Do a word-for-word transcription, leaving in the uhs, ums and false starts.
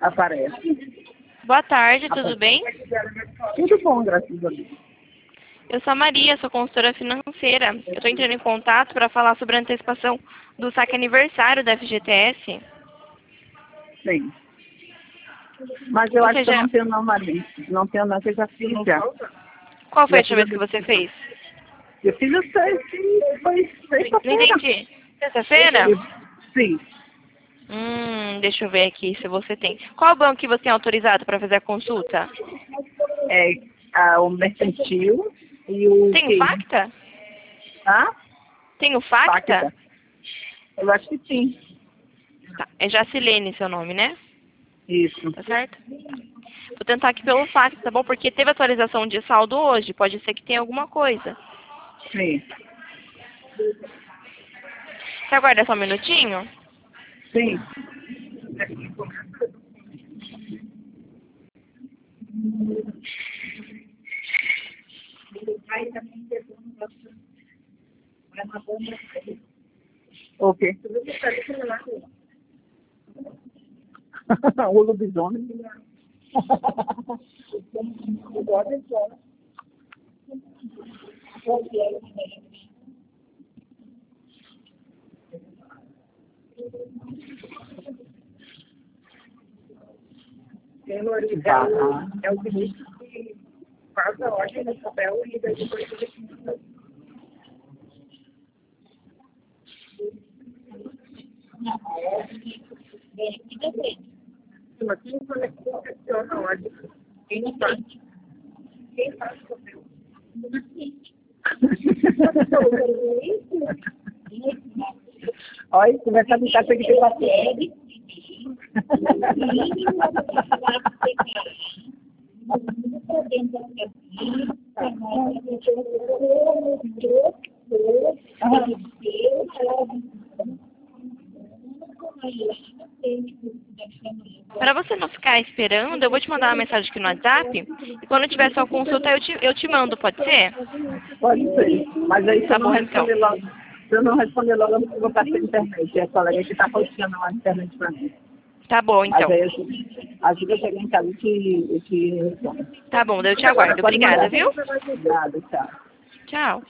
Aparece. Boa tarde, tudo Aparece. bem? Tudo bom, graças a Deus. Eu sou a Maria, sou consultora financeira. Eu estou entrando em contato para falar sobre a antecipação do saque aniversário da F G T S. Sim. Mas eu Ou acho que eu seja, não tenho não, Maria. Não tenho não, que eu já fiz já. qual foi a Já última fiz vez que você fez? Eu fiz o seis, foi Não sexta-feira. entendi. Sexta-feira? Sim. Hum, deixa eu ver aqui se você tem. Qual banco que você tem autorizado para fazer a consulta? É a, o mercantil e o Tem o quê? Facta? Hã? Tem o Facta? Facta. Eu acho que sim. Tá, é Jacilene seu nome, né? Isso. Tá certo? Tá. Vou tentar aqui pelo Facta, tá bom? Porque teve atualização de saldo hoje, pode ser que tenha alguma coisa. Sim. Você aguarda só um minutinho? Sim. O quê? O lobisomem. Tá. É o ministro que faz a ordem no papel e daí depois ele... Mas quem seleciona a ordem? Quem faz? Quem faz o papel? Olha, começa a ficar sem que ter paciência. Para você não ficar esperando, eu vou te mandar uma mensagem aqui no WhatsApp e quando tiver sua consulta eu te, eu te mando, pode ser? Pode ser. Mas aí se Tá eu não bom, então. responder logo, se eu não responder logo, eu não vou passar a internet. É a colega que está postando lá na internet para mim. Tá bom, Mas então. aí eu acho que eu cheguei em casa e te, eu te respondo. Tá bom, eu te aguardo. Pode Obrigada, mandar. viu? Obrigada, tchau. Tchau.